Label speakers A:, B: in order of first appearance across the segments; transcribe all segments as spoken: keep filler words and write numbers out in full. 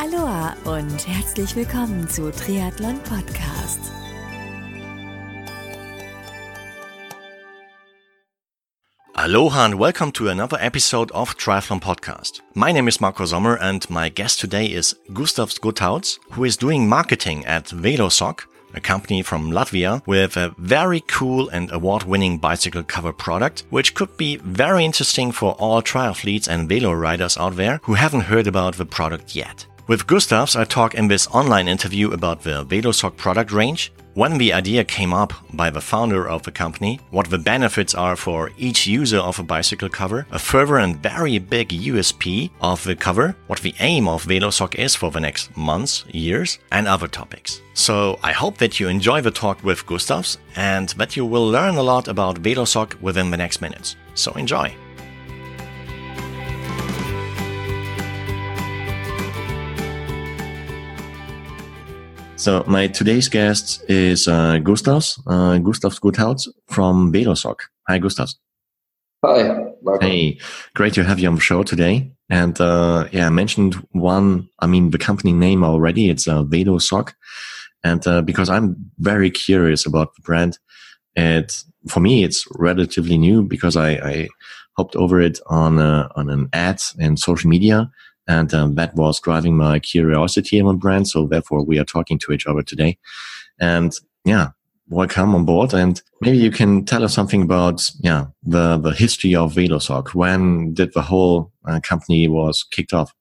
A: Aloha und herzlich willkommen zu Triathlon Podcast.
B: Aloha and welcome to another episode of Triathlon Podcast. My name is Marco Sommer and my guest today is Gustav Skutauts, who is doing marketing at VeloSoc, a company from Latvia with a very cool and award-winning bicycle cover product, which could be very interesting for all triathletes and velo riders out there who haven't heard about the product yet. With Gustavs, I talk in this online interview about the VeloSoc product range, when the idea came up by the founder of the company, what the benefits are for each user of a bicycle cover, a further and very big U S P of the cover, what the aim of VeloSoc is for the next months, years, and other topics. So I hope that you enjoy the talk with Gustavs and that you will learn a lot about VeloSoc within the next minutes. So enjoy! So my today's guest is uh, Gustavs, uh, Gustav Skutauts from VeloSoc. Hi, Gustavs.
C: Hi, Marco.
B: Hey, great to have you on the show today. And uh, yeah, I mentioned one, I mean, the company name already. It's uh, VeloSoc. And uh, because I'm very curious about the brand, it for me, it's relatively new because I, I hopped over it on uh, on an ad in social media. And um, that was driving my curiosity on brand. So therefore, we are talking to each other today. And yeah, welcome on board. And maybe you can tell us something about yeah the the history of VeloSoc. When did the whole uh, company was kicked off?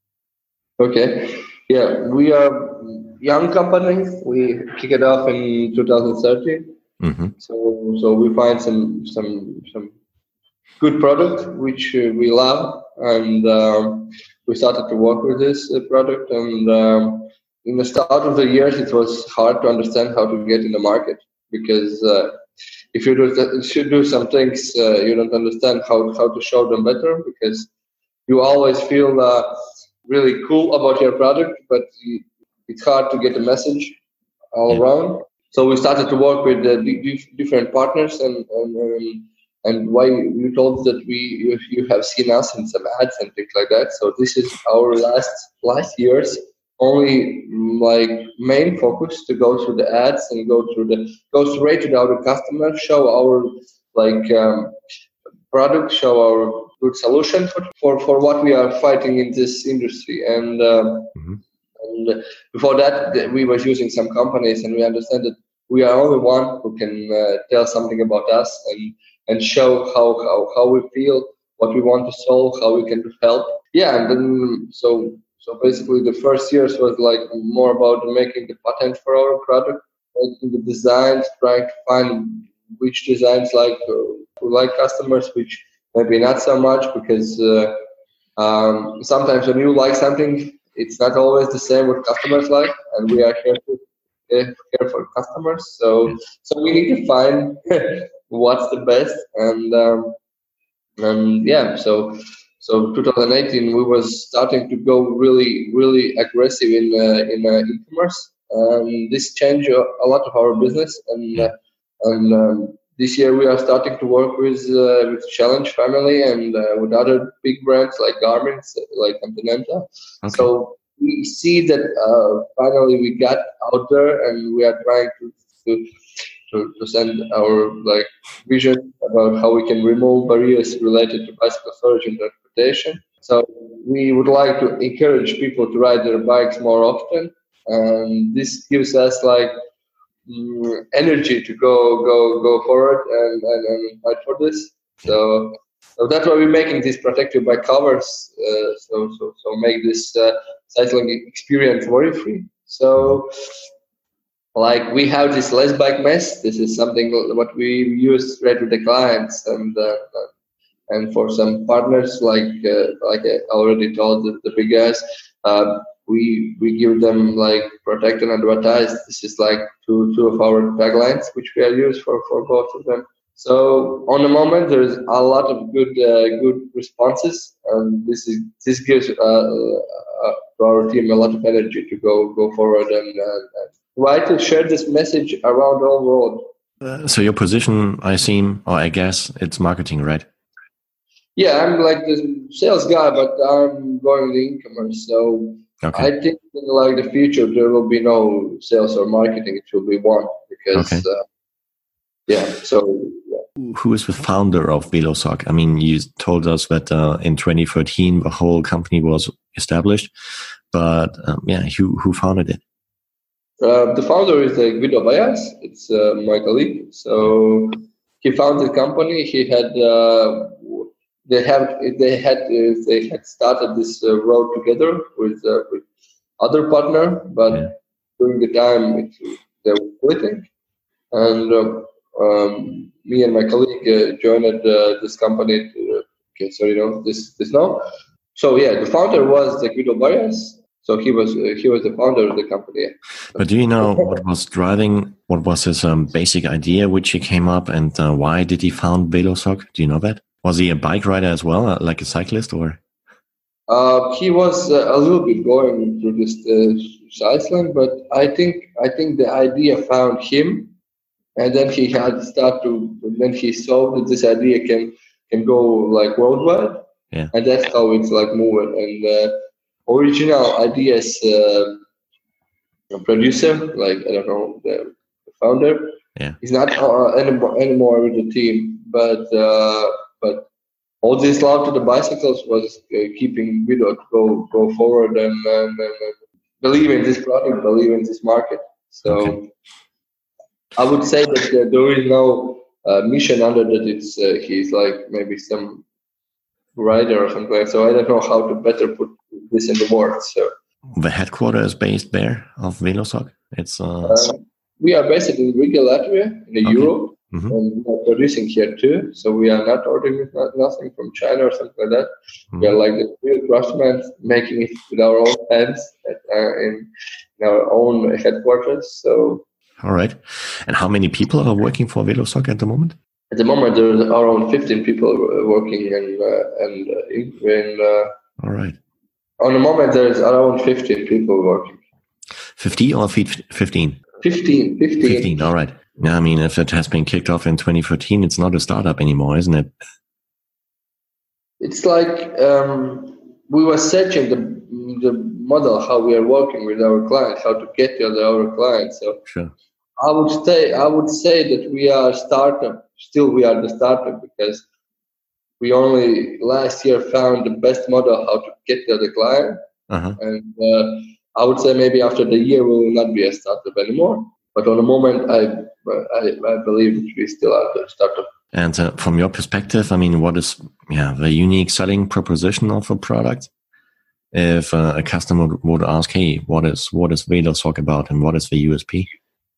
C: Okay, yeah, we are a young company. We kicked it off in two thousand thirteen. Mm-hmm. So so we find some some some good product which uh, we love, and um, we started to work with this uh, product. And um, in the start of the years, it was hard to understand how to get in the market because uh, if you do th- should do some things, uh, you don't understand how how to show them better because you always feel uh, really cool about your product, but you, it's hard to get a message all around. So we started to work with uh, d- different partners and. and um, And why you told that we you, you have seen us in some ads and things like that. So this is our last last year's only like main focus to go through the ads and go through the go straight to our customer, show our like um, product, show our good solution for, for for what we are fighting in this industry. And, um, mm-hmm. and before that, we were using some companies, and we understand that we are only one who can uh, tell something about us and. and show how, how, how we feel, what we want to solve, how we can help. Yeah, and then so so basically the first years was like more about making the patent for our product, making the designs, trying to find which designs like uh, like customers, which maybe not so much, because uh, um, sometimes when you like something, it's not always the same what customers like, and we are here to uh, care for customers. So so we need to find what's the best, and um, and yeah, so so twenty eighteen we was starting to go really really aggressive in uh, in uh, e-commerce, and this changed a lot of our business, and uh, and um, this year we are starting to work with uh, with Challenge family and uh, with other big brands like Garmin, like Continental. Okay. So we see that uh, finally we got out there, and we are trying to. to To, to send our like vision about how we can remove barriers related to bicycle storage and transportation. So we would like to encourage people to ride their bikes more often, and this gives us like mm, energy to go go go forward and, and, and fight for this. So so that's why we're making these protective bike covers. Uh, so so so make this uh, cycling experience worry free. So. Like we have this less bike mess. This is something what we use right with the clients, and uh, and for some partners, like uh, like I already told the, the big guys, uh, we we give them like protect and advertise. This is like two two of our taglines which we are used for for both of them. So on the moment, there's a lot of good uh, good responses, and this is this gives uh, uh, to our team a lot of energy to go go forward and. Uh, and try to share this message around the whole world.
B: Uh, so your position, I assume, or I guess, it's marketing, right?
C: Yeah, I'm like the sales guy, but I'm going to e-commerce. So
B: Okay.
C: I think in like the future there will be no sales or marketing. It will be one because
B: Okay.
C: uh, yeah. So yeah.
B: Who is the founder of VeloSock? I mean, you told us that uh, in twenty thirteen the whole company was established, but um, yeah, who who founded it?
C: Uh, the founder is uh, Guido Bayas. It's uh, my colleague. So he founded the company. He had uh, they have they had uh, they had started this uh, road together with uh, with other partner, but
B: Yeah.
C: during the time it, they were splitting, and uh, um, me and my colleague uh, joined uh, this company. To, okay, so you know this this now. So yeah, the founder was the Guido Bayas. So he was uh, he was the founder of the company.
B: But do you know what was driving? What was his um, basic idea which he came up, and uh, why did he found VeloSock? Do you know that? Was he a bike rider as well, uh, like a cyclist, or?
C: Uh, he was uh, a little bit going through this uh, Iceland, but I think I think the idea found him, and then he had start to. Then he saw that this idea can can go like worldwide,
B: Yeah.
C: and that's how it's like moving. And uh, original ideas, uh, a producer, like I don't know the, the founder.
B: Yeah.
C: He's not uh, anymore anymore with the team, but uh, but. All this love to the bicycles was uh, keeping Guido to go go forward and, and, and believe in this product, believe in this market. So
B: Okay.
C: I would say that uh, there is no uh, mission under that. It's uh, he's like maybe some rider or something. So I don't know how to better put this in the words. So
B: the headquarters is based there of VeloSock. It's uh.
C: Um, we are based in Riga, Latvia, in
B: Okay.
C: Europe.
B: Mm-hmm.
C: And we are producing here too, so we are not ordering nothing from China or something like that.
B: Mm-hmm.
C: We are like the real craftsmen, making it with our own hands at, uh, in, in our own headquarters. So,
B: all right. And how many people are working for VeloSock at the moment?
C: at the moment, there are around fifteen people working, and uh, and uh, in uh,
B: all right.
C: On the moment, there is around fifteen people working.
B: Fifty or fifteen?
C: Fifteen. Fifteen.
B: Fifteen. All right. Yeah, I mean, if it has been kicked off in twenty thirteen, it's not a startup anymore, isn't it?
C: It's like um, we were searching the the model, how we are working with our clients, how to get to our clients. So
B: sure.
C: I would say I would say that we are startup. Still, we are the startup because we only last year found the best model how to get to the client,
B: uh-huh.
C: and uh, I would say maybe after the year we will not be a startup anymore. But on the moment, I. I, I believe that we still are the startup.
B: And uh, from your perspective, I mean, what is yeah the unique selling proposition of a product? If uh, a customer would ask, "Hey, what is what is VeloSock about, and what is the U S P?"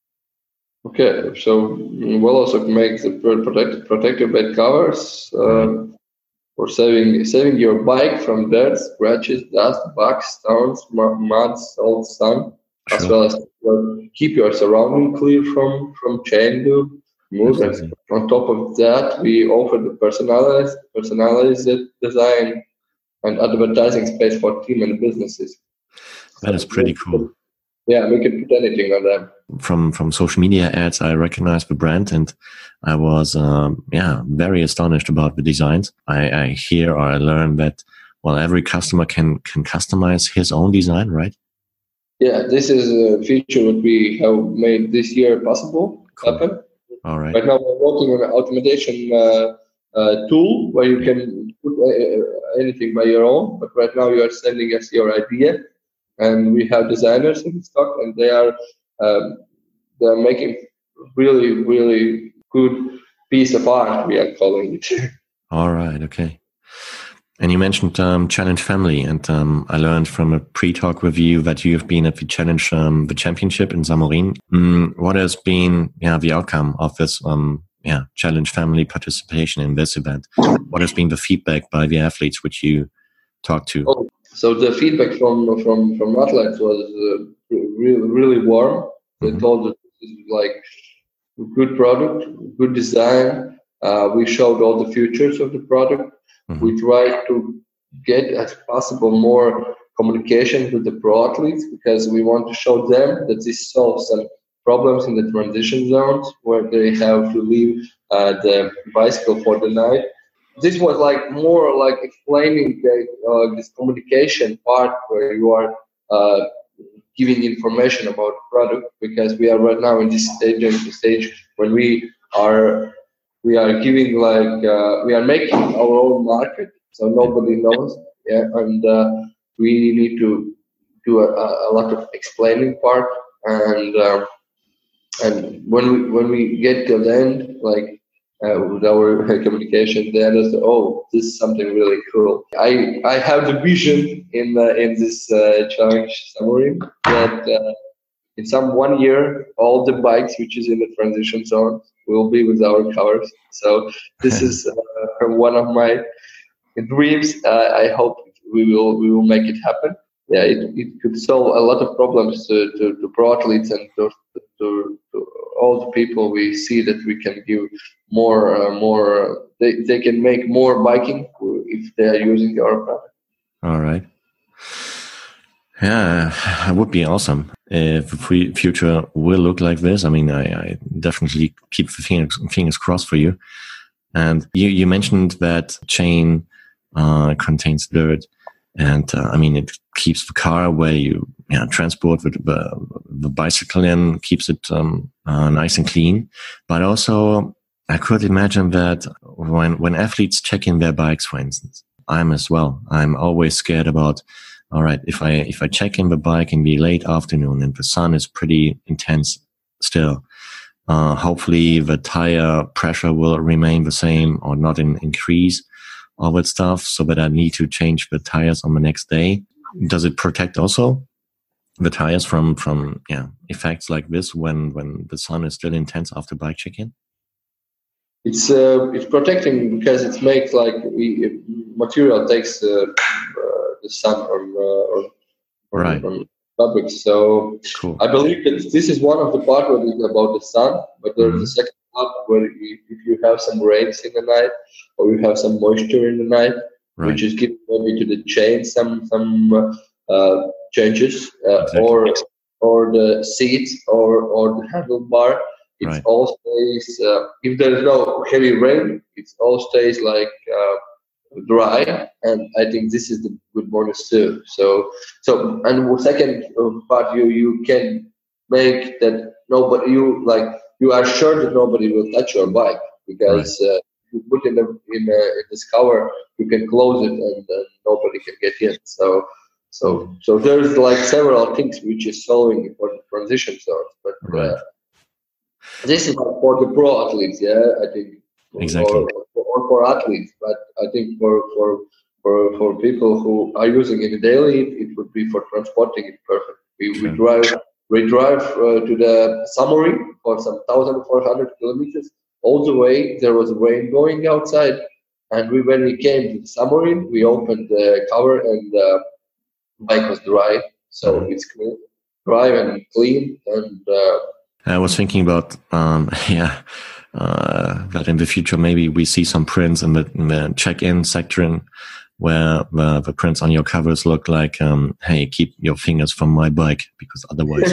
C: Okay, so VeloSock makes the protect, protective bed covers uh, for saving saving your bike from dirt, scratches, dust, bugs, stones, mud, salt, sun.
B: Sure.
C: As well as keep your surrounding clear from, from chain loop, mold. And on top of that, we offer the personalized, personalized design and advertising space for team and businesses.
B: That is pretty cool.
C: Yeah, we can put anything on them.
B: From from social media ads, I recognize the brand, and I was um, yeah very astonished about the designs. I, I hear or I learn that well, every customer can can customize his own design, right?
C: Yeah, this is a feature that we have made this year possible
B: Cool.
C: happen.
B: All right.
C: Right now we're working on an automation uh, uh, tool where you can put uh, anything by your own. But right now you are sending us your idea, and we have designers in stock, and they are um, they are making really really good piece of art. We are calling it.
B: All right. Okay. And you mentioned um, Challenge Family, and um, I learned from a pre-talk with you that you have been at the Challenge, um, the championship in Samorin. Mm, what has been, yeah, the outcome of this, um, yeah, Challenge Family participation in this event? What has been the feedback by the athletes which you talked to?
C: Oh, so the feedback from from from athletes was uh, really really warm. They mm-hmm. told that this is like a good product, good design. Uh, we showed all the features of the product. Mm-hmm. We try to get as possible more communication with the pro athletes because we want to show them that this solves some problems in the transition zones where they have to leave uh, the bicycle for the night. This was like more like explaining the, uh, this communication part where you are uh, giving information about the product, because we are right now in this stage, in the stage when we are we are giving like uh, we are making our own market, so nobody knows. Yeah, and uh, we need to do a, a lot of explaining part, and uh, and when we when we get to the end, like uh, with our communication, they understand, oh, this is something really cool. I I have the vision in uh, in this uh, challenge submarine that uh, in some one year, all the bikes which is in the transition zone will be with our covers. So this is uh, one of my dreams. Uh, I hope we will we will make it happen. Yeah, it, it could solve a lot of problems to, to, to pro athletes and to, to, to all the people. We see that we can give more, uh, more. They, they can make more biking if they are using our product.
B: All right. Yeah, it would be awesome if the future will look like this. I mean, I, I definitely keep the fingers, fingers crossed for you. And you, you mentioned that chain uh, contains dirt. And uh, I mean, it keeps the car where you, you know, transport the, the, the bicycle in, keeps it um, uh, nice and clean. But also, I could imagine that when when athletes check in their bikes, for instance, I'm as well. I'm always scared about, all right, if I if I check in the bike in the late afternoon and the sun is pretty intense still, uh, hopefully the tire pressure will remain the same or not in, increase. All that stuff, so that I need to change the tires on the next day. Does it protect also the tires from from yeah effects like this when when the sun is still intense after bike check-in?
C: It's uh, it's protecting because it makes like we, material takes uh, uh, the sun from uh, or, or
B: right.
C: from fabrics. So
B: cool.
C: I believe that this is one of the part where it's about the sun, but there's mm-hmm. the second part where you, if you have some rains in the night or you have some moisture in the night, right. which is giving maybe to the chain some some uh, changes, uh, exactly. or or the seats or or the handlebar. It right. all stays. Uh, if there is no heavy rain, it all stays like uh, dry, and I think this is the good bonus too. So so and the second part, you you can make that nobody you like you are sure that nobody will touch your bike because. Right. Uh, you put in, a, in, a, in this cover, you can close it and uh, nobody can get in. So, so, so there's like several things which is solving for the transition zones. But
B: right.
C: uh, this is for the pro athletes, yeah, I think,
B: exactly,
C: or, or for athletes. But I think for for for for people who are using it daily, it, it would be for transporting it perfect. We sure. we drive we drive uh, to the submarine for some thousand four hundred kilometers. All the way there was rain going outside, and we when we came to the submarine, we opened the cover and the bike was dry, so mm-hmm. it's cool, dry and clean. And uh,
B: I was thinking about um, yeah uh, that in the future maybe we see some prints in the, in the check-in section where the, the prints on your covers look like um, hey, keep your fingers from my bike because otherwise.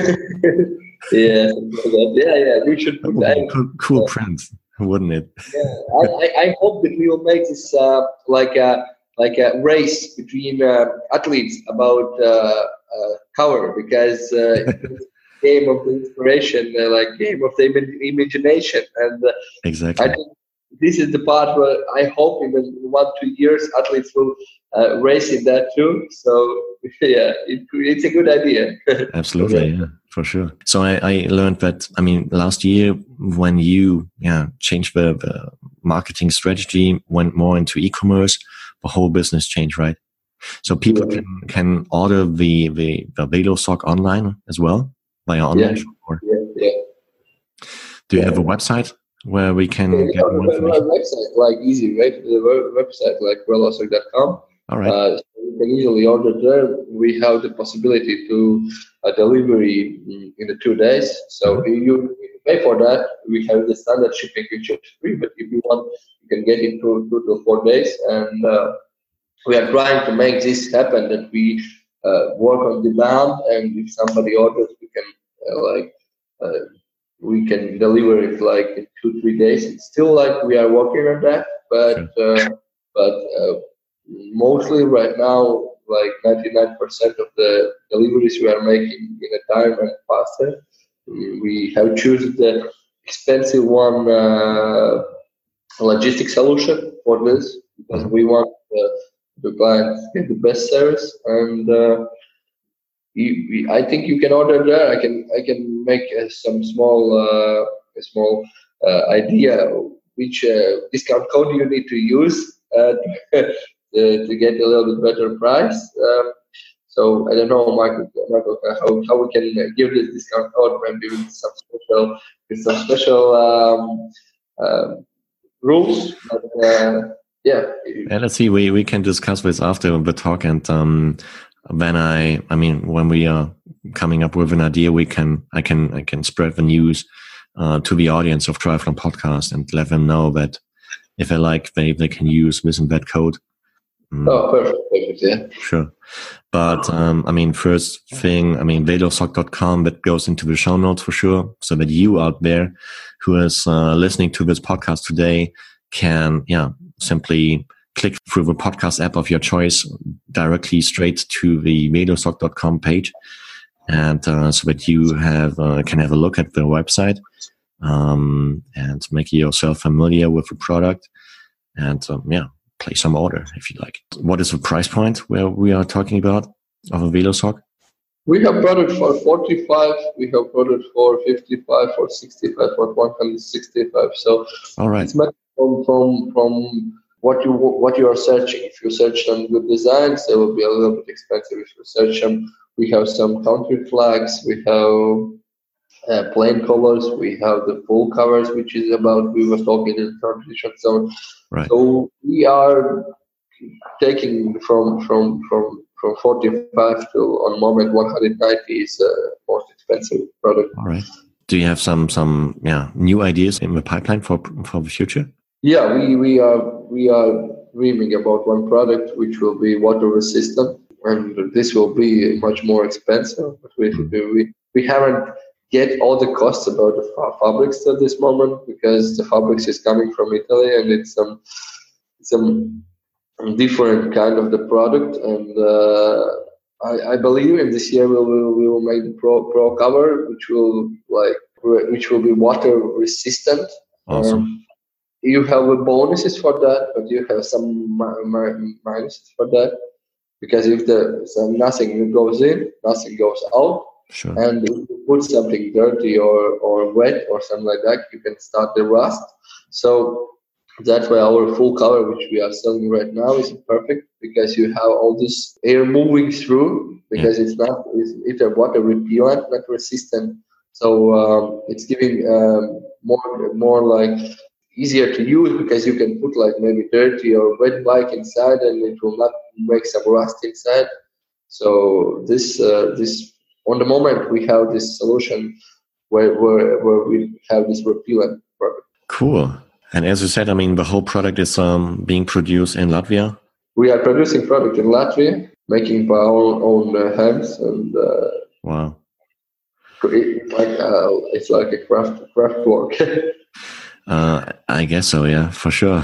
C: yeah, yeah, yeah. We should put that.
B: Cool, cool uh, prints, wouldn't it?
C: Yeah, I, I hope that we will make this uh, like a like a race between uh, athletes about uh, uh, cover because uh, it's game of the inspiration, uh, like game of the im- imagination, and uh,
B: exactly.
C: I think this is the part where I hope in one two years athletes will uh, race in that too. So yeah, it, it's a good idea.
B: Absolutely, yeah, for sure. So I, I learned that, I mean, last year when you yeah changed the, the marketing strategy, went more into e-commerce, the whole business changed, right? So people yeah. can, can order the, the, the VeloSock online as well via online
C: yeah.
B: shop? Or?
C: Yeah, yeah.
B: Do you
C: yeah.
B: have a website where we can
C: yeah,
B: get more information?
C: Website, like easy, right? The website like velosock dot com.
B: All right.
C: Uh, so you can easily order there. We have the possibility to uh, delivery in the two days. So mm-hmm. you pay for that. We have the standard shipping, which is free. But if you want, you can get it two, two to four days. And uh, we are trying to make this happen. That we uh, work on demand, and if somebody orders, we can uh, like. Uh, we can deliver it like in two, three days. It's still like we are working on that, but uh, but uh, mostly right now like ninety-nine percent of the deliveries we are making in a time and faster. We, we have chosen the expensive one uh, logistic solution for this because we want uh, the client to get the best service, and uh, you, we, I think you can order there. I can I can make uh, some small uh, a small uh, idea which uh, discount code you need to use uh, to, to get a little bit better price. Um, so I don't know, Michael, Michael how, how we can give this discount code maybe with some special with some special um, uh, rules. But, uh, yeah.
B: yeah. Let's see. We we can discuss this after the talk, and um, when I I mean when we are coming up with an idea, we can I can I can spread the news uh, to the audience of Triathlon Podcast and let them know that if they like, they they can use this and that code.
C: Mm. Oh, perfect, perfect, yeah.
B: Sure. But, um, I mean, first thing, I mean, velosoc dot com, that goes into the show notes for sure, so that you out there who is uh, listening to this podcast today can, yeah, simply click through the podcast app of your choice directly straight to the velosoc dot com page, and uh, so that you have uh, can have a look at the website um, and make yourself familiar with the product, and um, yeah, place some order if you like. What is the price point where we are talking about of a VeloSoc?
C: We have product for forty-five, we have product for fifty-five, for sixty-five, for one hundred sixty-five. So
B: all right.
C: It's much from, from from what you what you are searching. If you search some good designs, they will be a little bit expensive. If you search them, we have some country flags, we have uh, plain colors, we have the full covers, which is about we were talking in the transition zone.
B: Right.
C: So we are taking from from from from forty-five to on moment one hundred ninety is a most expensive product.
B: All right. Do you have some some yeah new ideas in the pipeline for for the future?
C: Yeah, we we are we are dreaming about one product which will be water resistant, and this will be much more expensive. But we mm. we we haven't get all the costs about the fa- fabrics at this moment because the fabrics is coming from Italy and it's some some different kind of the product, and uh, I, I believe in this year we will we will make the pro pro cover which will like which will be water resistant.
B: Awesome.
C: Um, you have bonuses for that, but you have some mi- mi- minuses for that because if the so nothing goes in, nothing goes out.
B: Sure.
C: And if you put something dirty or, or wet or something like that, you can start the rust. So that's why our full cover, which we are selling right now, is perfect because you have all this air moving through because yeah. it's not it's, it's a water repellent, not resistant. So um, it's giving um, more more like easier to use because you can put like maybe dirty or wet bike inside and it will not make some rust inside. So this uh, this. On the moment, we have this solution where where, where we have this repellent product.
B: Cool. And as you said, I mean, the whole product is um, being produced in Latvia?
C: We are producing product in Latvia, making by our own uh, hands. and uh,
B: Wow.
C: It's like, uh, it's like a craft, craft work.
B: uh, I guess so, yeah, for sure.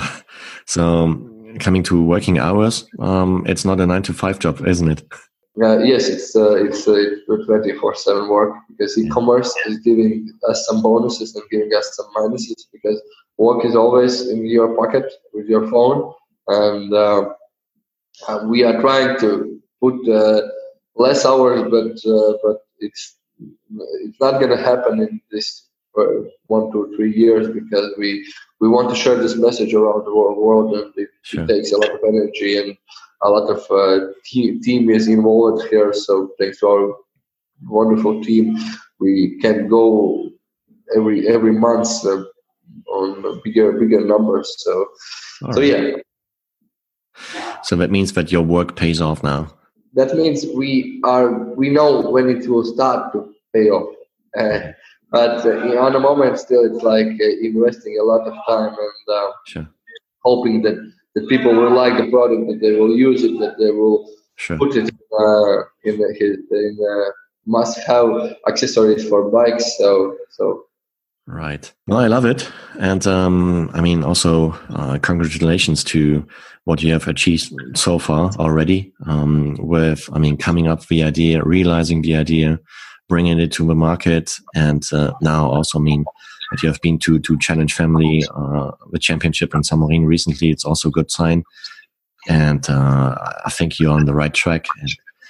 B: So coming to working hours, um, it's not a nine to five job, isn't it?
C: Uh, yes, it's uh, it's uh, twenty-four seven work because e-commerce is giving us some bonuses and giving us some minuses because work is always in your pocket with your phone, and uh, uh, we are trying to put uh, less hours, but uh, but it's it's not going to happen in this uh, one, two, three years because we we want to share this message around the world, and it, sure. it takes a lot of energy and a lot of uh, team, team is involved here. So thanks to our wonderful team, we can go every every month uh, on bigger bigger numbers. So All so right. yeah.
B: So that means that your work pays off now.
C: That means we are we know when it will start to pay off. Uh, but uh, on the moment, still, it's like uh, investing a lot of time and uh,
B: sure.
C: hoping that. That people will like the product, that they will use it, that they will
B: sure.
C: put it uh, in the in the must-have accessories for bikes. So, so
B: Right. Well, I love it. And um, I mean, also uh, congratulations to what you have achieved so far already um, with, I mean, coming up with the idea, realizing the idea, bringing it to the market. And uh, now also, I mean, that you have been to, to Challenge Family, uh, the championship in San Marino recently. It's also a good sign. And uh, I think you're on the right track. And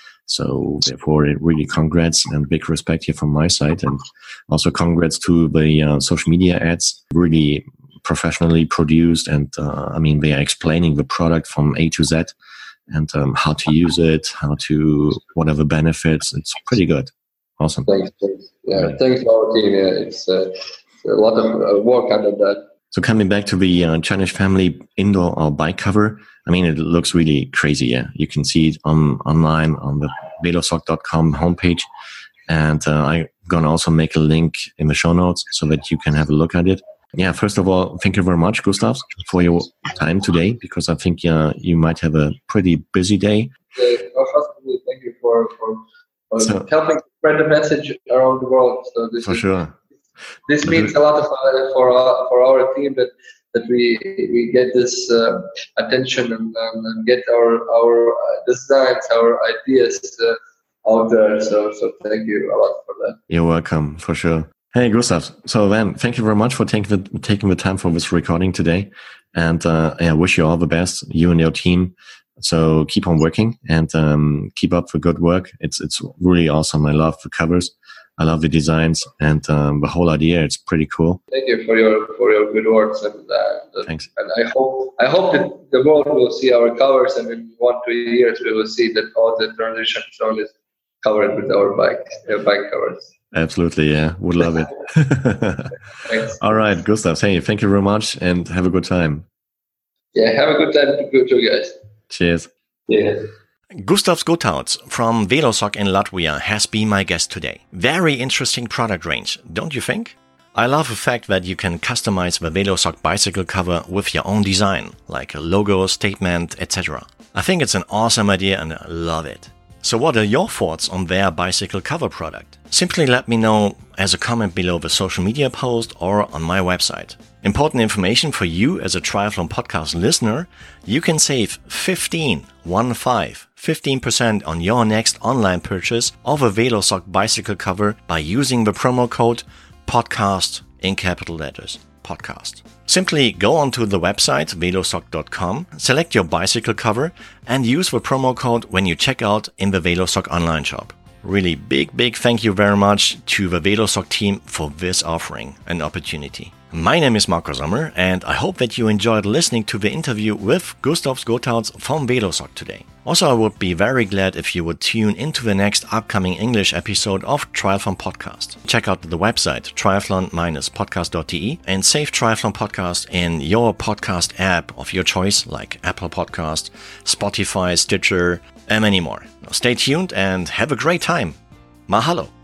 B: so therefore, really congrats and big respect here from my side. And also congrats to the uh, social media ads, really professionally produced. And uh, I mean, they are explaining the product from A to Z and um, how to use it, how to, what are the benefits. It's pretty good. Awesome.
C: Thanks. thanks. Yeah, right. Thanks to our team. Yeah, it's, uh, it's a lot of uh, work under that. So
B: coming back to the uh, Challenge Family indoor or bike cover, I mean, it looks really crazy. Yeah, you can see it on online on the velosock dot com homepage, and uh, I'm gonna also make a link in the show notes so that you can have a look at it. Yeah, first of all, thank you very much, Gustav, for your time today, because I think uh, you might have a pretty busy day.
C: Uh, thank you for, for, for so, helping spread the message around the world. So this
B: for
C: is,
B: sure.
C: This means a lot of uh, for our, for our team that. that we we get this uh, attention and, um, and get our our uh, designs, our ideas uh, out there. So so thank you a lot for that.
B: You're welcome, for sure. Hey, Gustav. So then, thank you very much for taking the, taking the time for this recording today. And uh, I wish you all the best, you and your team. So keep on working and um, keep up the good work. It's it's really awesome. I love the covers. I love the designs and um, the whole idea. It's pretty cool.
C: Thank you for your for your good words and uh,
B: thanks.
C: And I hope I hope that the world will see our covers, and in one two years we will see that all the transition zone is covered with our bike uh, bike covers.
B: Absolutely, yeah, would love it.
C: Thanks.
B: All right, Gustav. Hey, thank you very much, and have a good time.
C: Yeah, have a good time to go to guys.
B: Cheers.
C: Yeah.
B: Gustav Skotauts from Velosock in Latvia has been my guest today. Very interesting product range, don't you think? I love the fact that you can customize the Velosock bicycle cover with your own design, like a logo, statement, et cetera. I think it's an awesome idea and I love it. So what are your thoughts on their bicycle cover product? Simply let me know as a comment below the social media post or on my website. Important information for you as a Triathlon Podcast listener, you can save fifteen, one five, fifteen percent on your next online purchase of a Velosock bicycle cover by using the promo code podcast in capital letters, podcast. Simply go onto the website velosock dot com, select your bicycle cover and use the promo code when you check out in the Velosock online shop. Really big, big thank you very much to the Velosock team for this offering and opportunity. My name is Marco Sommer and I hope that you enjoyed listening to the interview with Gustav Skotauts from Velosock today. Also, I would be very glad if you would tune into the next upcoming English episode of Triathlon Podcast. Check out the website triathlon dash podcast dot d e and save Triathlon Podcast in your podcast app of your choice like Apple Podcast, Spotify, Stitcher, and many more. Now stay tuned and have a great time. Mahalo!